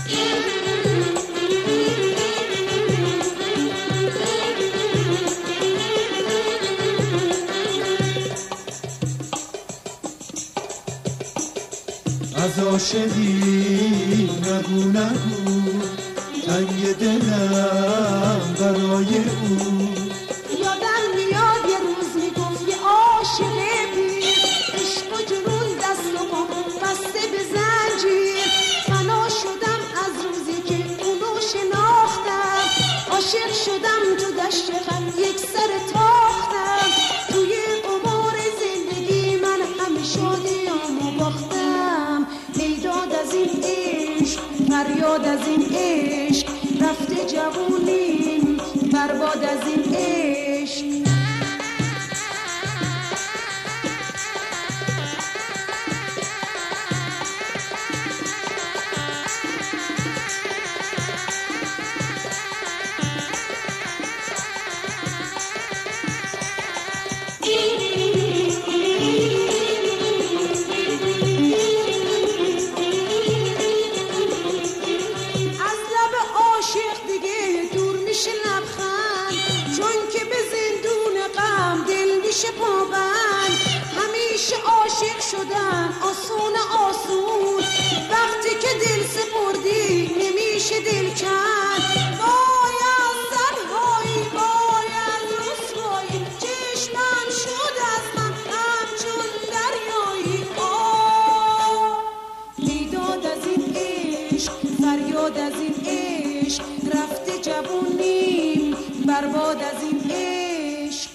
از عاشقی نگو نگو تنگ دلم برای او. یادم میاد یه روز میگفت یه عاشق پیر، عشق و جنون دست و پا بسته به زنجیر. فنا شدم از روزی که اونو شناختم، عاشق شدم تو دشت غم یک سر تاختم. توی قمار زندگی من همه شادیامو باختم. ای داد از این عشق، فریاد از این عشق، رفته جوونیم برباد از این عشق. همیشه عاشق شدن آسون آسون، وقتی که دل سپردی نمیشه دل کن. وای از زنهایی، وای از رسوایی، چشمم شد از من همچون دریایی. بیداد از این عشق، فریاد از این عشق، رفته جوونیم برباد از این عشق.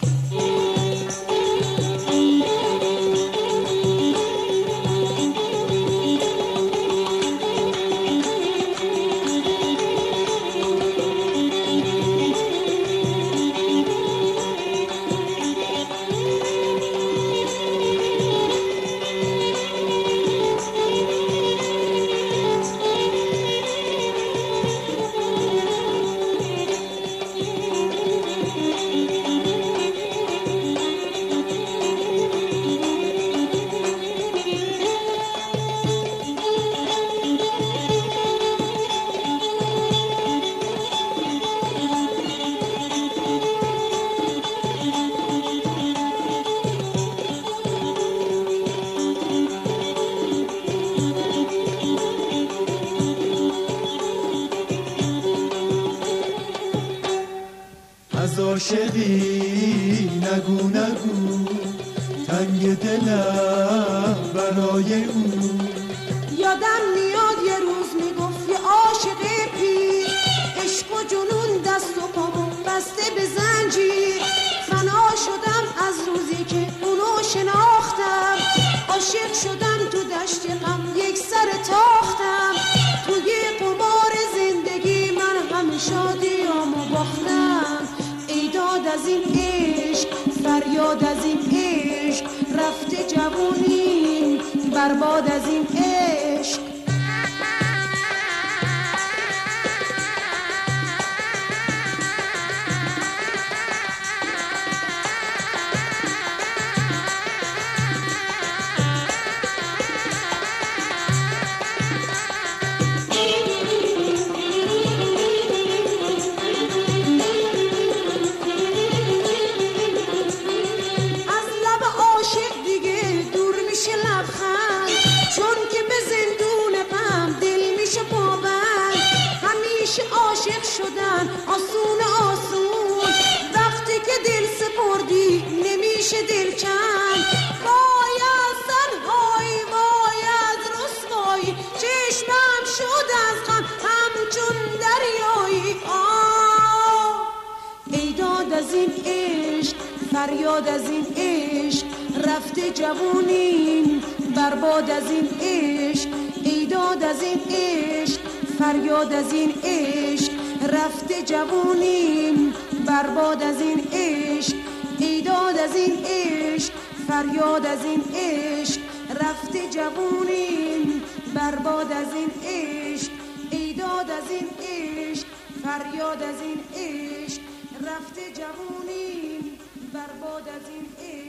از عاشقی نگو نگو تنگ دلم برای او. یادم میاد یه روز میگفت یه عاشق پیر، عشق و جنون دست و پامو بسته به زنجیر. فنا شدم از روزی که اونو شناختم، عاشق شدم تو دشت غم یک سر تاختم. توی قمار زندگی من همه شادیامو باختم. ای داد از این عشق، فریاد از این عشق، رفته جوونیم برباد از این عشق. عاشق شدن آسون آسون، وقتی که دل سپردی نمیشه دل کن. وای از زنهایی، وای از رسوایی، چشمم شد از غم همچون دریایی. ای داد از این عشق، فریاد از این عشق، رفته جوونیم برباد از این عشق. ای داد از این عشق، فریاد از این عشق، رفته جوونیم برباد از این عشق. ای داد از این عشق، فریاد از این عشق، رفته جوونیم برباد از این عشق. ای داد از این عشق، فریاد از این عشق، رفته جوونیم برباد از این عشق.